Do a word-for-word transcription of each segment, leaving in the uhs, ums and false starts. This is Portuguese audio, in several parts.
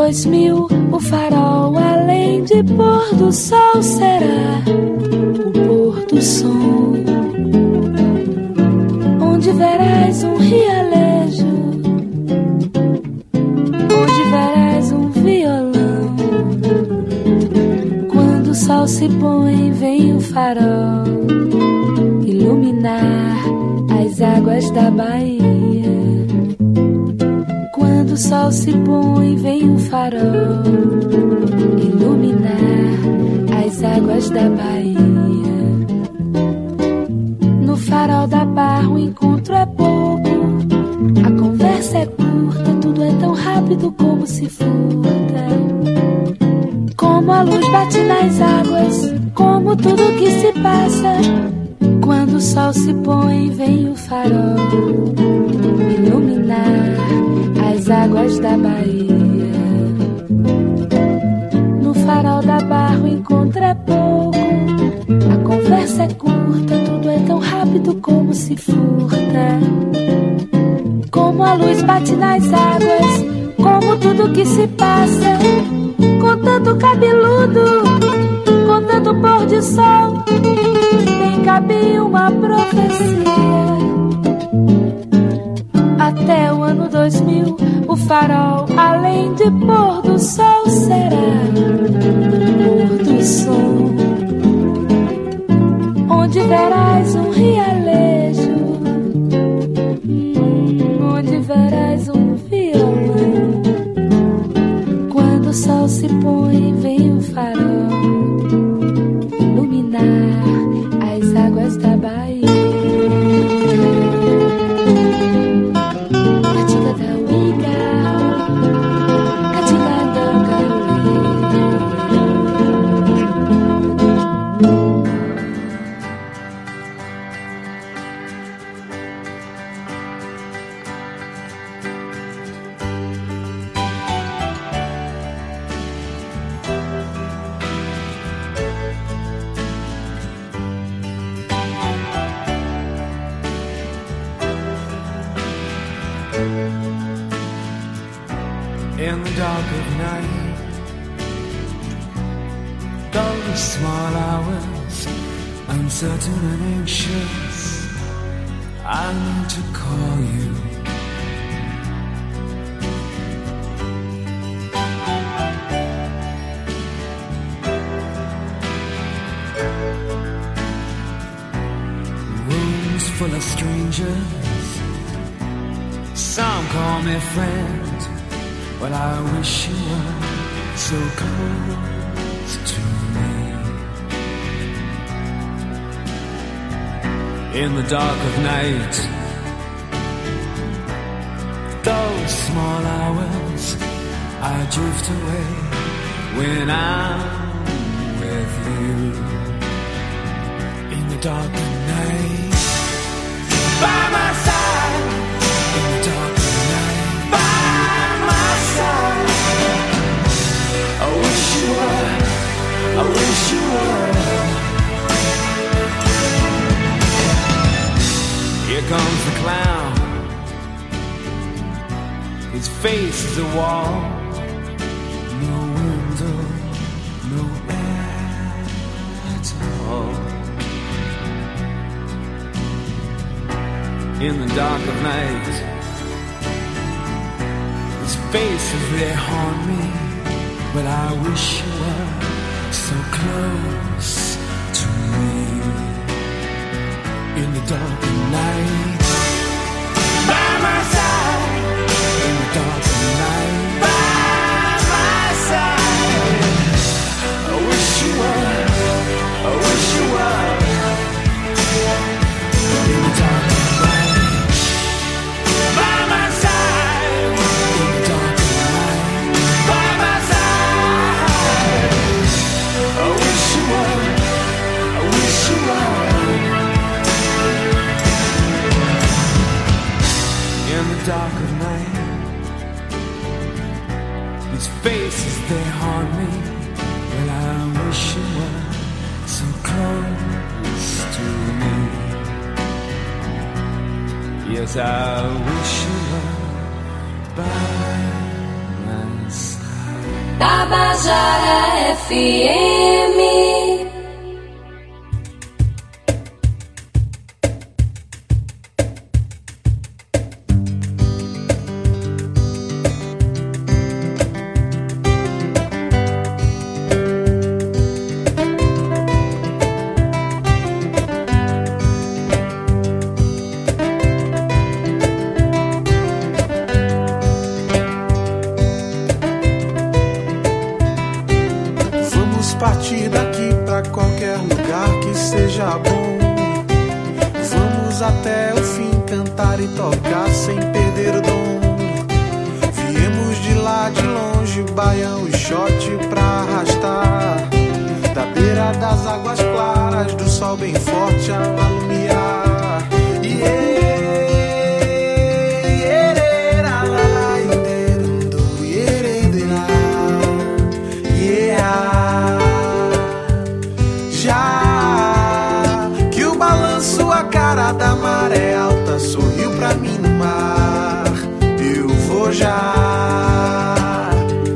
dois mil, o farol além de pôr do sol será o pôr do som, onde verás um rialejo, onde verás um violão. Quando o sol se põe, vem o farol iluminar as águas da Bahia. Quando o sol se põe, vem o farol iluminar as águas da Bahia. No farol da Barra o encontro é pouco, a conversa é curta, tudo é tão rápido como se furta. Como a luz bate nas águas, como tudo que se passa. Quando o sol se põe, vem o farol iluminar as águas da Bahia. No farol da Barra o encontro é pouco, a conversa é curta, tudo é tão rápido como se furta. Como a luz bate nas águas, como tudo que se passa. Com tanto cabeludo, com tanto pôr de sol, nem cabe uma profecia. Até o ano dois mil, o farol além de pôr do sol será pôr do som, onde verás um rialejo, hum, onde verás um violão. Quando o sol se põe, vem o farol iluminar as águas da Bahia. In the dark of night, those small hours, uncertain and anxious, I need to call you. Rooms full of strangers, some call me friend. Well, I wish you were so close to me. In the dark of night, those small hours, I drift away when I'm with you. In the dark of night, by my side. In the dark of night, by my side. I wish you were, I wish you were. Here comes the clown, his face is a wall. No window, no air at all. In the dark of night, his faces, they haunt me. But I wish you were so close to me. In the dark of night, by my side. In the dark of night, by my side. I wish you were, I wish you were. In the dark of night, by my side. In the dark of night, by my side. I wish you were, I wish you were. In the dark of night, these faces, they haunt me. Well, I wish you were so close to me. Yes, I wish you were by my side. Tabajara F M. Partir daqui pra qualquer lugar que seja bom. Vamos até o fim cantar e tocar sem perder o dom. Viemos de lá de longe, baião e shot pra arrastar. Da beira das águas claras, do sol bem forte a alumiar. Yeah. Cara da maré alta sorriu pra mim no mar. Eu vou já,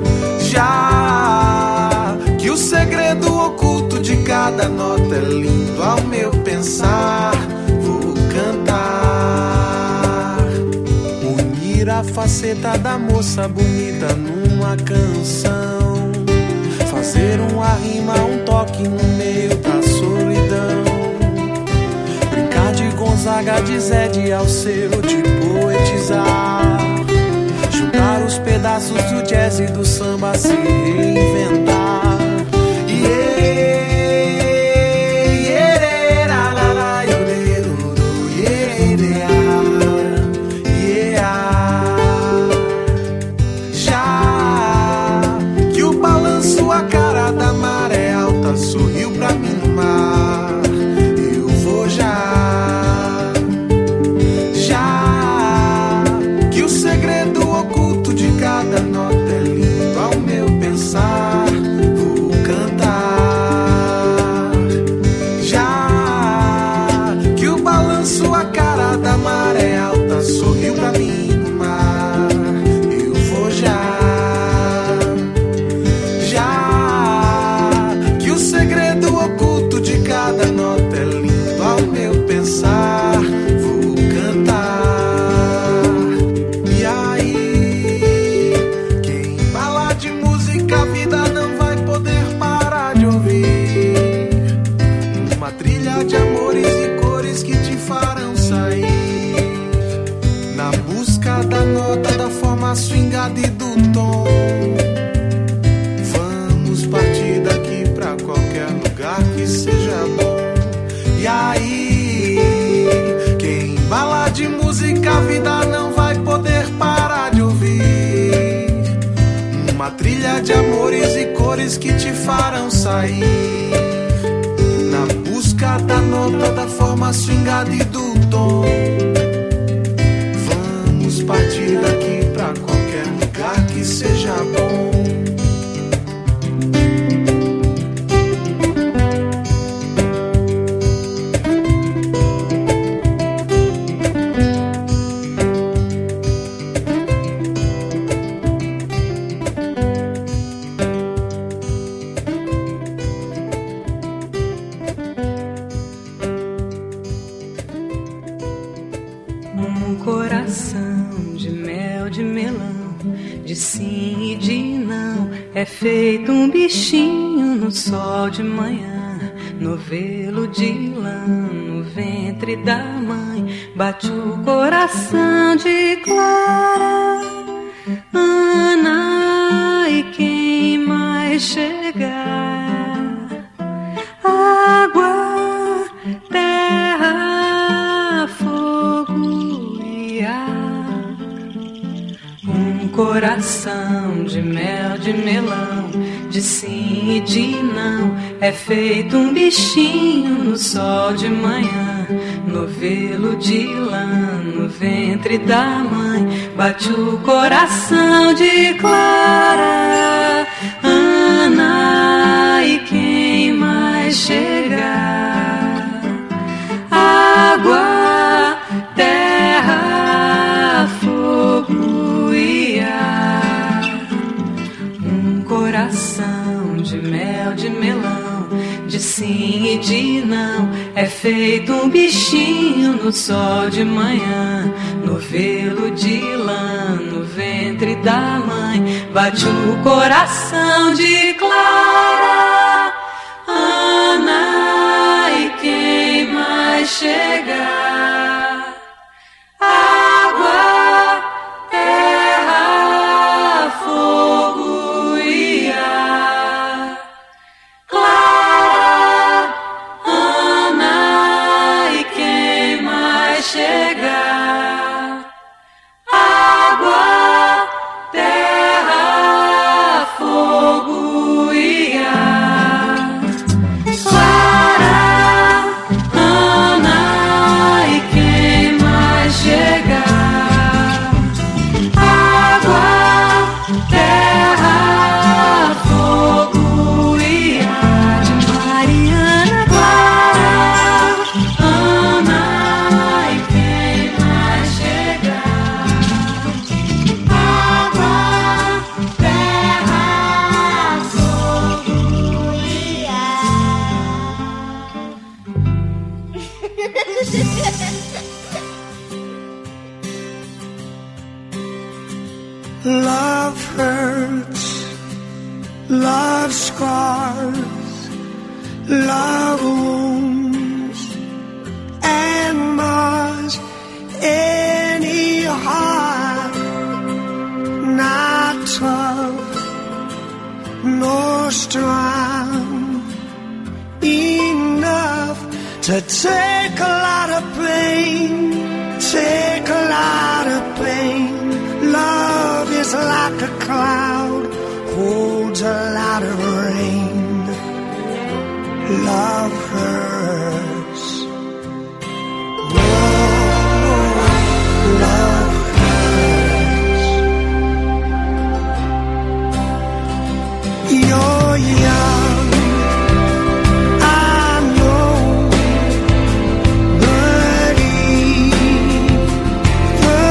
já que o segredo oculto de cada nota é lindo ao meu pensar. Vou cantar, unir a faceta da moça bonita numa canção, fazer uma rima, um toque no meio da solidão. De Gonzaga, de Zé de Alceu, de poetizar, juntar os pedaços do jazz e do samba, se reinventar. Yeah, yeah, la, la, yeah. Já que o balanço, a cara da maré alta sorriu pra mim no mar. Eu vou já. Cada nota é lindo ao meu pensar. Vou cantar, já que o balanço, a cara da maré alta sorriu pra mim no mar. Eu vou já, já que o segredo oculto de cada nota é lindo ao meu pensar. Vou cantar. A vida não vai poder parar de ouvir uma trilha de amores e cores que te farão sair na busca da nota, da forma swingada e do tom. Vamos partir daqui pra qualquer lugar que seja bom. E aí, quem embala de música, a vida não vai poder parar de ouvir uma trilha de amores e cores que te farão sair na busca da nota, da forma swingada e do tom. Vamos partir daqui pra qualquer lugar que seja bom. É feito um bichinho no sol de manhã, novelo de lã no ventre da mãe. Bate o coração de Clara, Ana e quem mais chegar. Água, terra, fogo e ar. Um coração de mel, de melão, de sim e de não. É feito um bichinho no sol de manhã, novelo de lã no ventre da mãe. Bate o coração de Clara, Ana e quem mais chegar. Água, terra, fogo e ar. Um coração é feito um bichinho no sol de manhã, novelo de lã no ventre da mãe. Bate o coração de Clara, Ana e quem mais chegar. Água, terra, fogo e ar. Clara, Ana e quem mais chegar. Água, terra, fogo e ar. Clara, Ana e quem mais chegar. Água, terra, fogo e ar. De Mariana, Clara, Ana e quem mais chegar. Água, terra, fogo e Love hurts, love scars, love wounds, and mars any heart not tough nor strong enough to take a lot of pain, take a lot of pain. Love is like a cloud, holds a lot of rain. Love hurts. Whoa, love hurts. You're young, I know, but even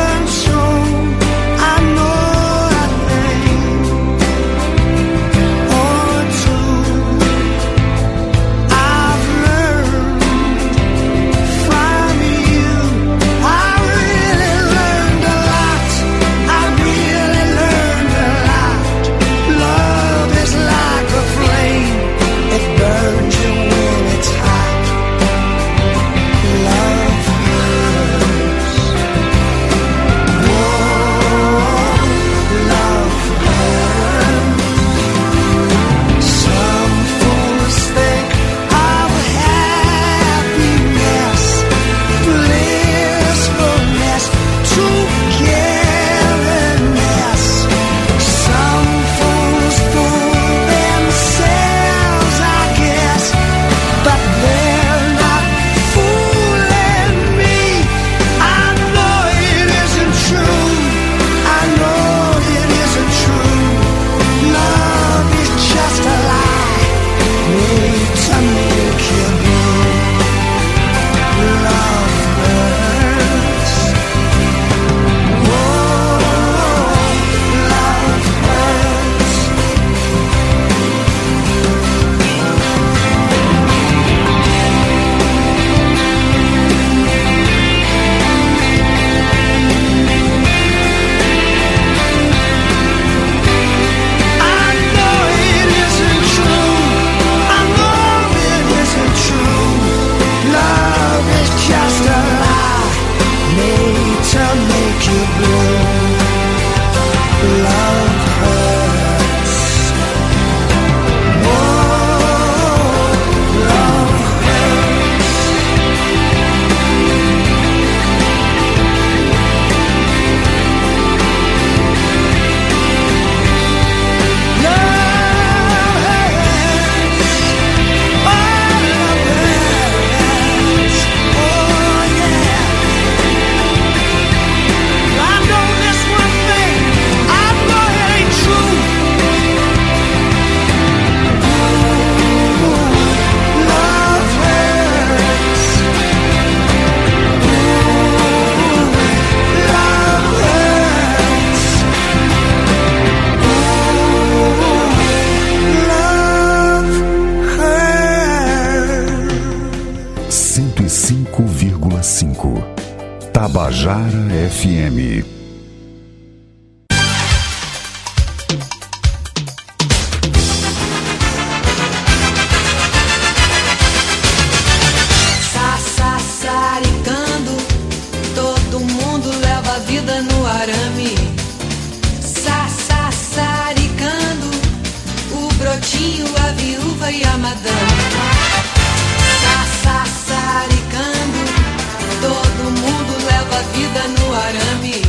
Tabajara F M. Sassaricando, todo mundo leva a vida no arame. Sassaricando, o brotinho, a viúva e a madame. Sassaricando, todo mundo leva a vida no arame.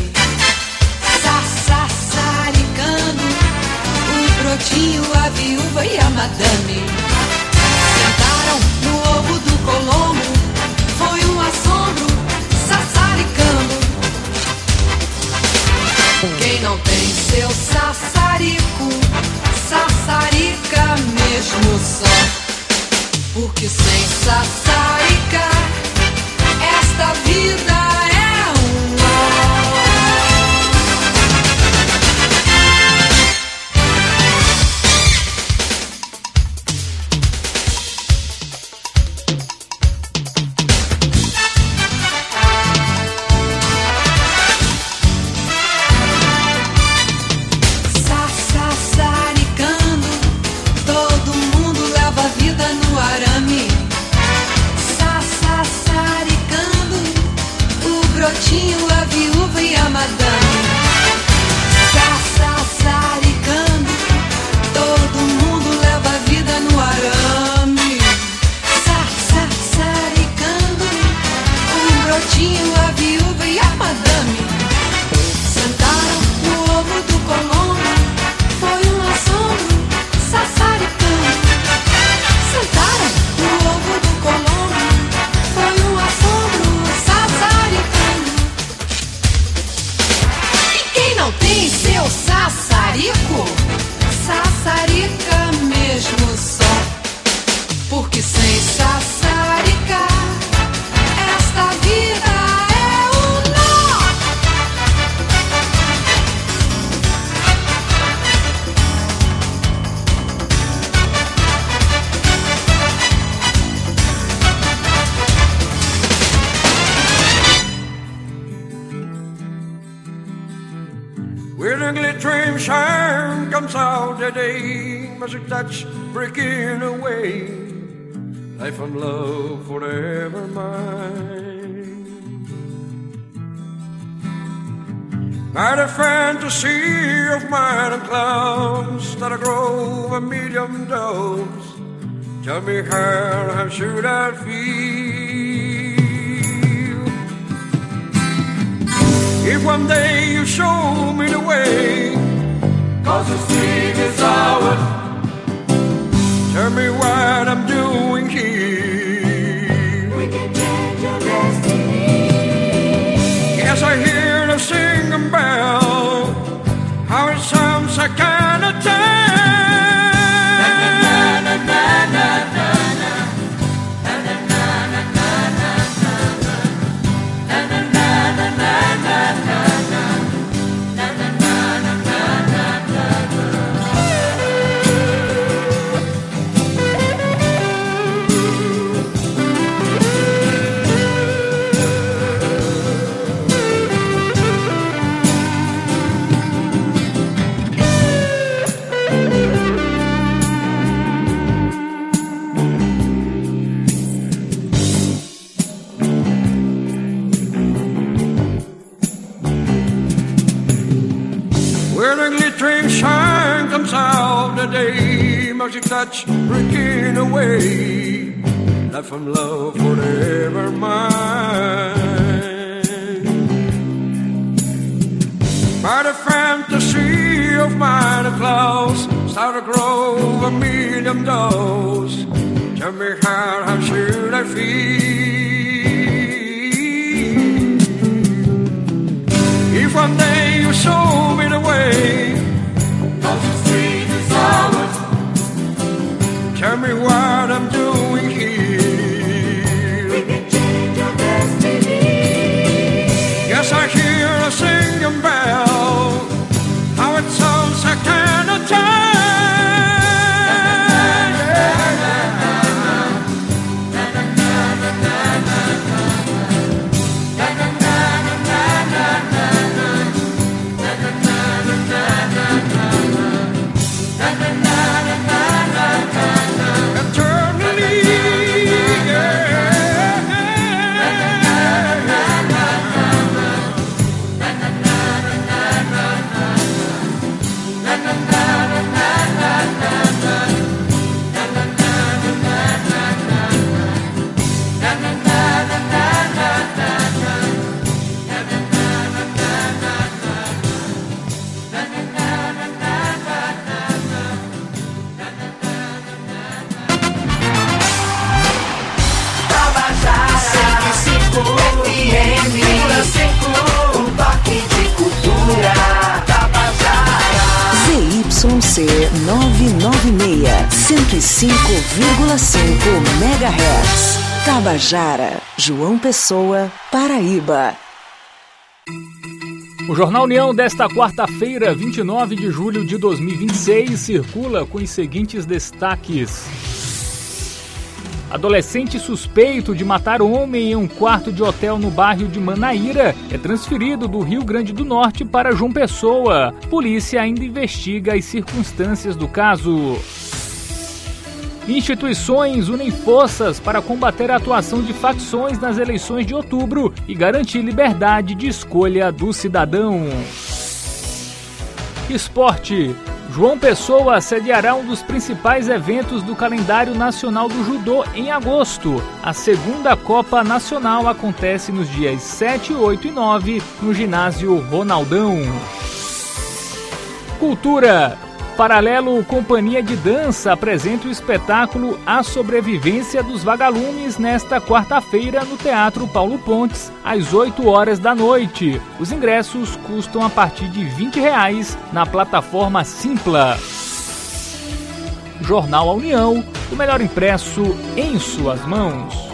Sassaricando, o brotinho, a viúva e a madame. Sentaram no ovo do Colombo, foi um assombro, sassaricando. Quem não tem seu sassarico, sassarica mesmo só. Porque sem sassarica, esta vida é um nó. Sassaricando, todo mundo leva a vida no arame. Sassaricando, o brotinho, a viúva e a madame. Sassaricando, todo mundo leva a vida no arame. Sassaricando, o brotinho, a viúva e a madame. Sentaram no ovo do Colombo, foi um assombro, sassaricando. Sentaram no ovo do Colombo, foi um assombro, sassaricando. E quem não tem seu sassarico, sassarica mesmo só. Porque sem sassarica, esta vida é um nó. Where the glittering shine comes out the day, magic touch breaking away, life and love forever mine. By the fantasy of mine and clouds that grow a million doves, tell me how, how should I feel if one day you show me the way? Cause the street is ours. Tell me what I'm doing here. We can change your destiny. Yes, I hear the singing bell, how it sounds a kind of time. Where the glittering shine comes out the day, magic touch breaking away, life and love forever mine. By the fantasy of mine clouds start to grow a million doves, tell me how, how should I feel if one day you show me the way? Cause the street is ours. Tell me what I'm doing here. We can change your destiny. Yes, I hear a singing bell, how it sounds a kind of time. Na, na, na, na, na, na, na, na, na, na, na, na, na. cento e cinco vírgula cinco megahertz. Tabajara, João Pessoa, Paraíba. O Jornal União desta quarta-feira, vinte e nove de julho de dois mil e vinte e seis, circula com os seguintes destaques. Adolescente suspeito de matar homem em um quarto de hotel no bairro de Manaíra é transferido do Rio Grande do Norte para João Pessoa. Polícia ainda investiga as circunstâncias do caso. Instituições unem forças para combater a atuação de facções nas eleições de outubro e garantir liberdade de escolha do cidadão. Esporte. João Pessoa sediará um dos principais eventos do calendário nacional do judô em agosto. A segunda Copa Nacional acontece nos dias sete, oito e nove no ginásio Ronaldão. Cultura. Paralelo Companhia de Dança apresenta o espetáculo A Sobrevivência dos Vagalumes nesta quarta-feira no Teatro Paulo Pontes, às oito horas da noite. Os ingressos custam a partir de vinte reais na plataforma Simpla. Jornal A União, o melhor impresso em suas mãos.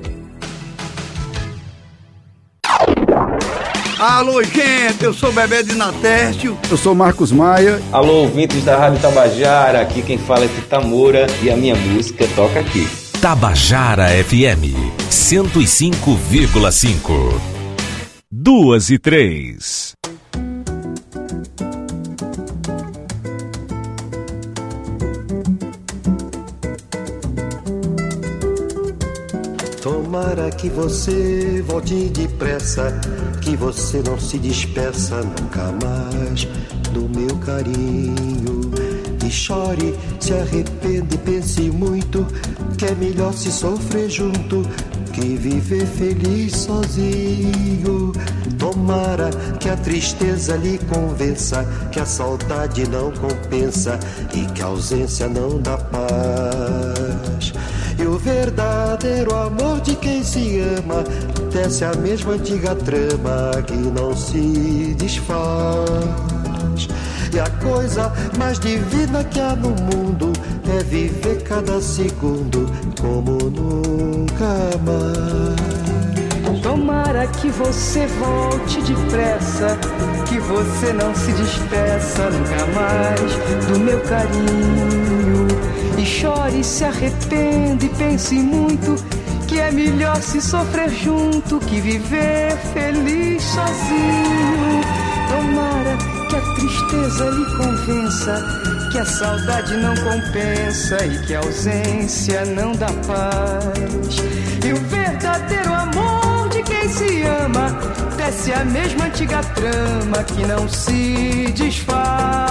Alô, gente, eu sou Bebé de Natércio. Eu sou Marcos Maia. Alô, ouvintes da Rádio Tabajara, aqui quem fala é Tita Moura e a minha música toca aqui. Tabajara F M, cento e cinco vírgula cinco. Duas e três. Tomara que você volte depressa, que você não se despeça nunca mais do meu carinho. E chore, se arrepende, pense muito, que é melhor se sofrer junto que viver feliz sozinho. Tomara que a tristeza lhe convença, que a saudade não compensa e que a ausência não dá paz. E o verdadeiro amor de quem se ama tece a mesma antiga trama que não se desfaz. E a coisa mais divina que há no mundo é viver cada segundo como nunca mais. Tomara que você volte depressa, que você não se despeça nunca mais do meu carinho. E chore, se arrepende, pense muito, que é melhor se sofrer junto que viver feliz sozinho. Tomara que a tristeza lhe convença, que a saudade não compensa e que a ausência não dá paz. E o verdadeiro amor de quem se ama tece a mesma antiga trama que não se desfaz.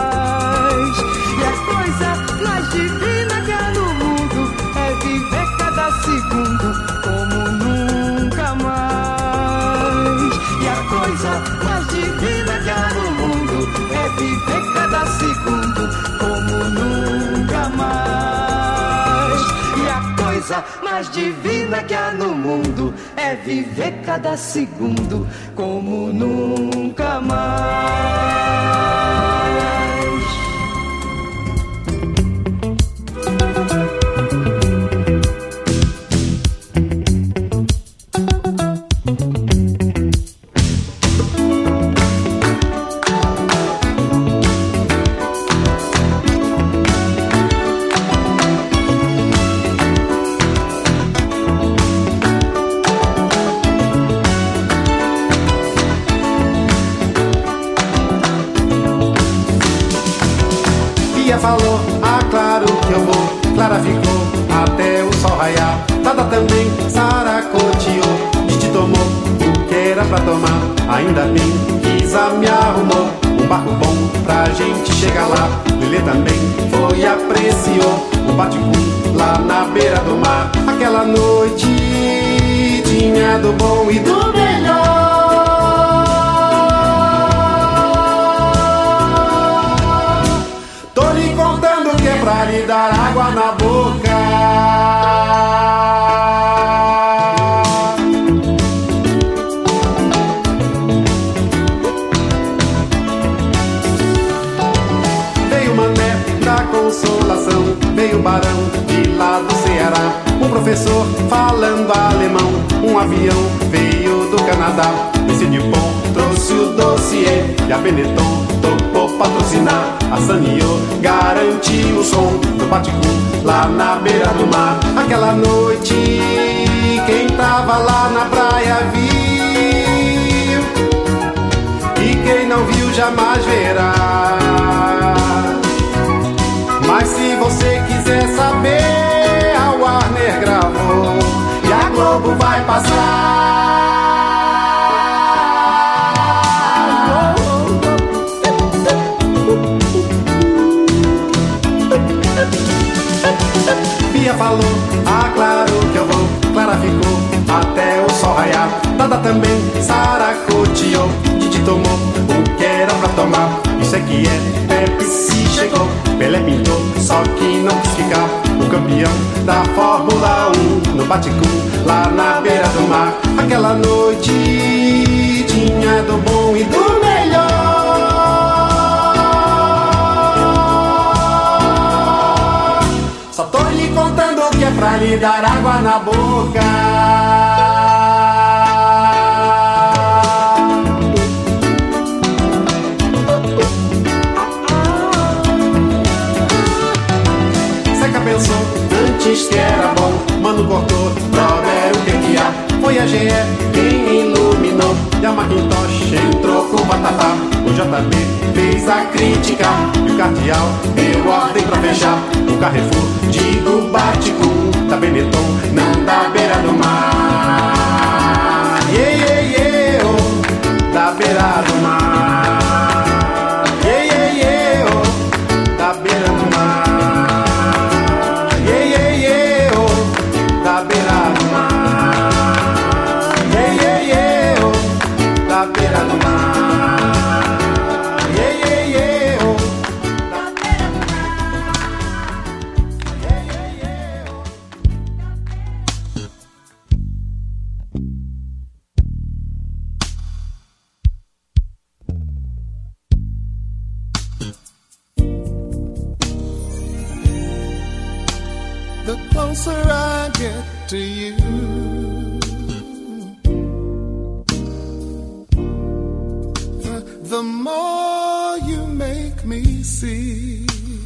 E a coisa mais divina que há no mundo é viver cada segundo como nunca mais. E a coisa mais divina que há no mundo é viver cada segundo como nunca mais. E a coisa mais divina que há no mundo é viver cada segundo como nunca mais. Falou, ah claro que eu vou. Clara ficou até o sol raiar. Tada também saracoteou. Didi tomou o que era pra tomar. Ainda bem que Isa me arrumou um barco bom pra gente chegar lá. Lelê também foi e apreciou o bate-cu lá na beira do mar. Aquela noite tinha do bom e do melhor. Pra lhe dar água na boca. Veio Mané da Consolação, veio Barão professor falando alemão. Um avião veio do Canadá. Esse Dupont trouxe o dossiê e a Benetton topou patrocinar. A Sanyo garantiu o som do Baticum lá na beira do mar. Aquela noite quem tava lá na praia viu, e quem não viu jamais verá. Mas se você quiser saber, a Warner gravou e a Globo vai passar. Bia falou, ah claro que eu vou. Clara ficou até o sol raiar. Dada também, Sara coteou. Didi tomou o que era pra tomar. Isso é que é, Pepsi chegou. Pelé pintou, só que não quis ficar o campeão da Fórmula um no Baticum, lá na beira do mar. Aquela noite tinha do bom e do melhor. Só tô lhe contando o que é pra lhe dar água na boca. Pensou antes que era bom, Mano cortou, Robert o que que há? Foi a G E quem iluminou, e a Macintosh entrou com batata. O J B fez a crítica e o Cardeal deu ordem pra fechar o Carrefour, digo Baticum, da Benetton, não da beira do mar. Yeah, yeah, yeah, oh, da beira do mar. Yeah, yeah, yeah, oh, da beira do mar. The closer I get to you, the, the more you make me see.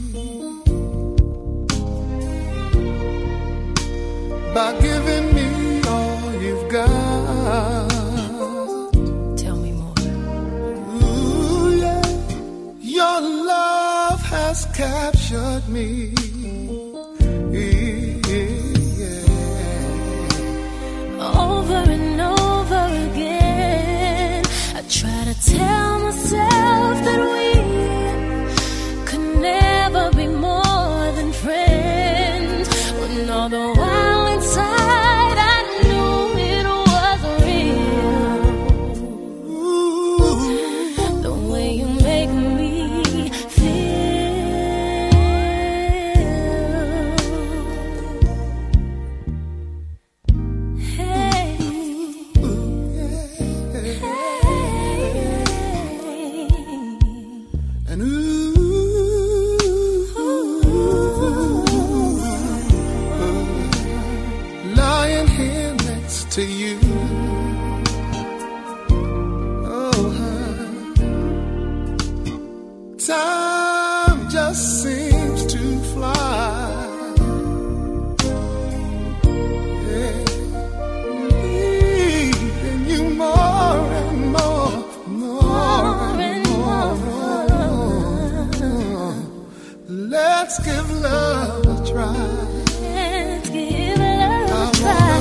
By giving me all you've got. Tell me more. Ooh, yeah. Your love has captured me. Over and over again, I try to tell myself that we could never be more than friends, when all the while inside I knew it was real. Ooh, the way you make me feel. To you, oh, time just seems to fly. Yeah. Needing you more and more, more and more. more. Let's give love a try. Let's give love a try.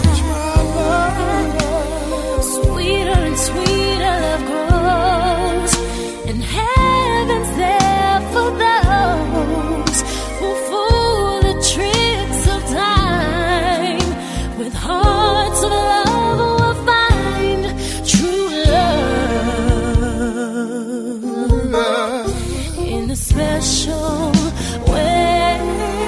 Sweeter and sweeter love grows, and heaven's there for those who fool the tricks of time. With hearts of love will find true love in a special way.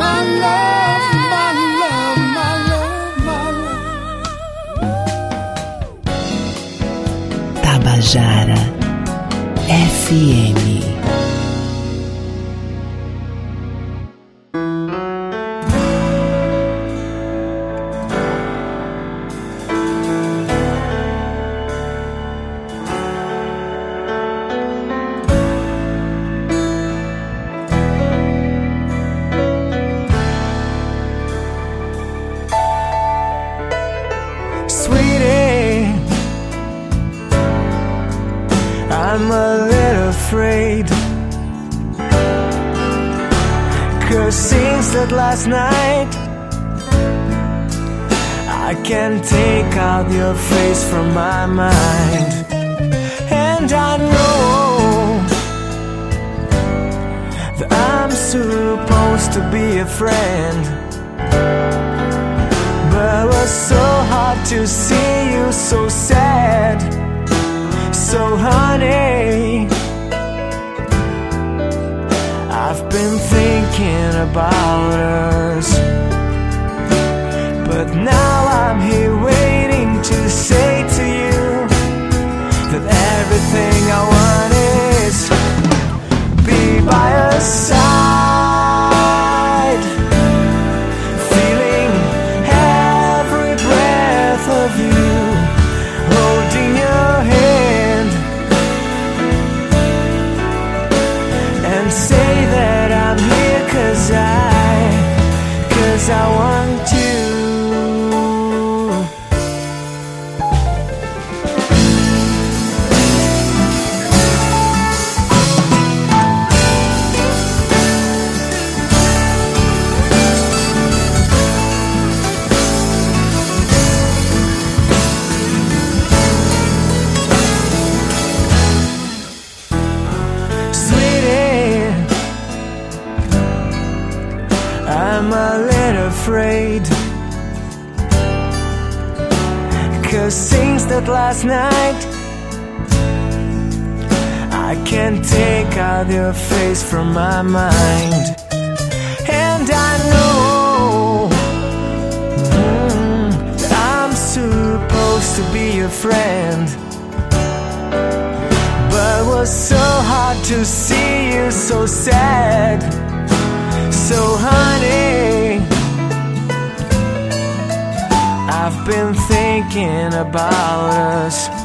my love, my love, my love, my love. Tabajara F M. I'm a little afraid, 'cause since that last night I can't take out your face from my mind. And I know that I'm supposed to be a friend, but it was so hard to see you so sad. So honey, I've been thinking about us, but now I'm here waiting to say to you that everything I want is be by your side, feeling every breath of you, holding your hand, and say that I'm here 'cause I, 'cause I want you. I'm a little afraid, 'cause since that last night I can't take out your face from my mind. And I know mm, that I'm supposed to be your friend, but it was so hard to see you so sad. So honey, I've been thinking about us,